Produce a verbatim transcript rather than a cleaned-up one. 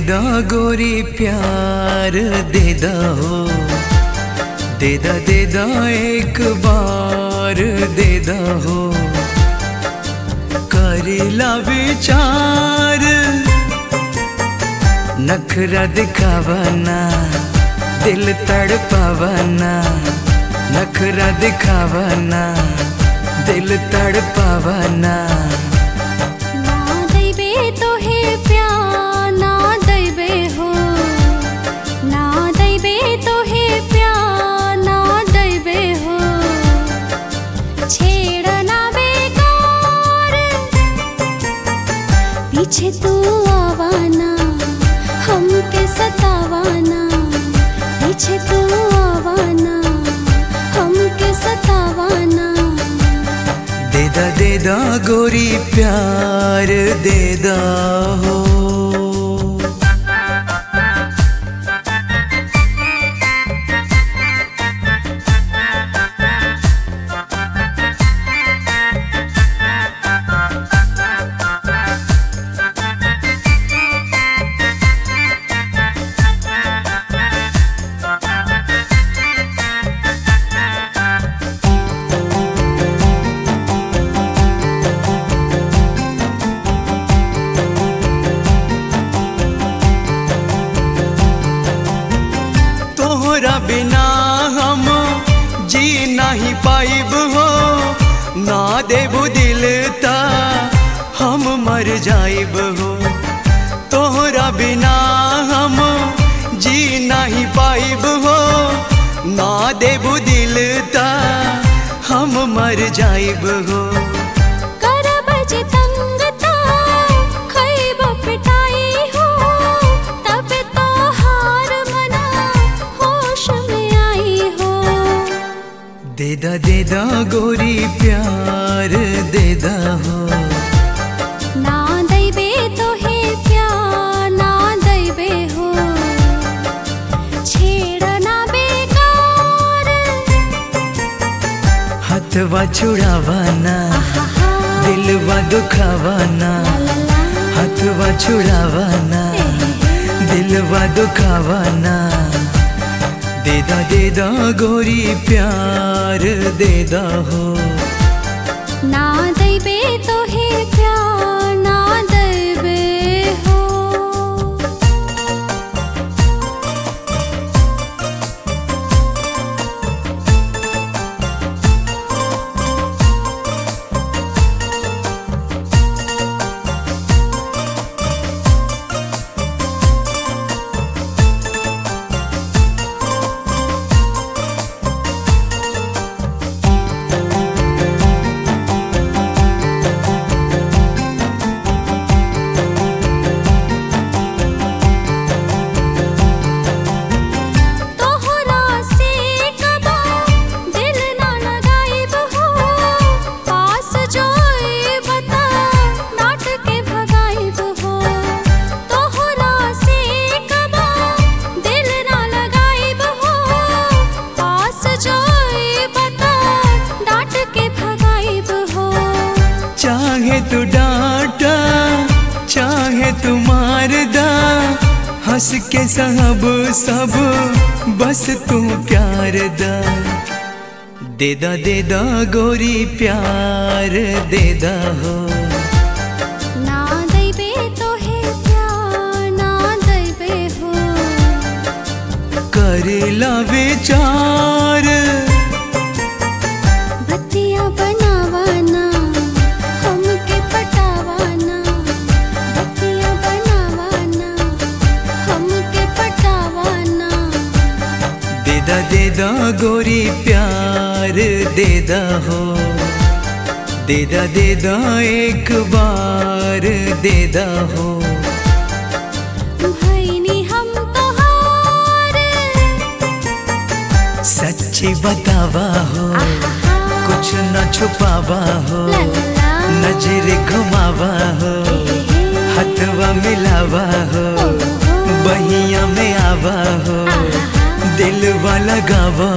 दा गोरी प्यार दे दा हो, दे दा दे दा एक बार दे दा हो। करेला विचार नखरा दिखावना, दिल तड़पावना। नखरा दिखावना, दिल तड़पावना। ना दैबे तो है प्यार ना दैबे हो, ना दैबे तो है प्यार ना दैबे हो। छेड़ना बेकार पीछे तू आवाना, हमके सतावाना। पीछे तू आवाना, हमके सतावाना। दे दा दे दा गोरी प्यार दे दा हो। तोहरा बिना हम जी नहीं पाइब हो, ना देबू दिल ता हम मर जाइब हो। तोहरा बिना हम जी नहीं पाइब हो, ना देबू दिल ता हम मर जाइब हो। करब जे तंग ता खइब पिटाई हो, तब तो हार मना होश में आई हो। दे दा दे दा गोरी प्यार दे दा हो। ना दैबे तो है प्यार ना दैबे हो। छेड़ना बेकार हथवा छुड़ावाना, दिलवा दुखावाना। हथवा छुड़ावाना, दिलवा दुखावाना। दे दा दे दा गोरी प्यार दे दा हो। ना दैबे तो है प्यार ना दैबे हो। चाहे तू डांटा चाहे तू मार दा, हंस के सब सब बस तू प्यार दा। दे दा दे दा गोरी प्यार दे दा हो। ना दैबे तो है प्यार ना दैबे हो। करेला विचार बत्तियां बनावाना, हमके पटावाना। बत्तियां बनावाना, हमके पटावाना। दे दा दे दा गोरी प्यार दे दा हो। दे दा दे दा एक बार दे दा हो। भईनी हम तोहार सच्ची बतावा हो, कुछ न छुपावा हो। ला ला ला। नजर घुमावा हो, हथवा मिलावा हो। बहिया में आवा हो, दिलवा लगावा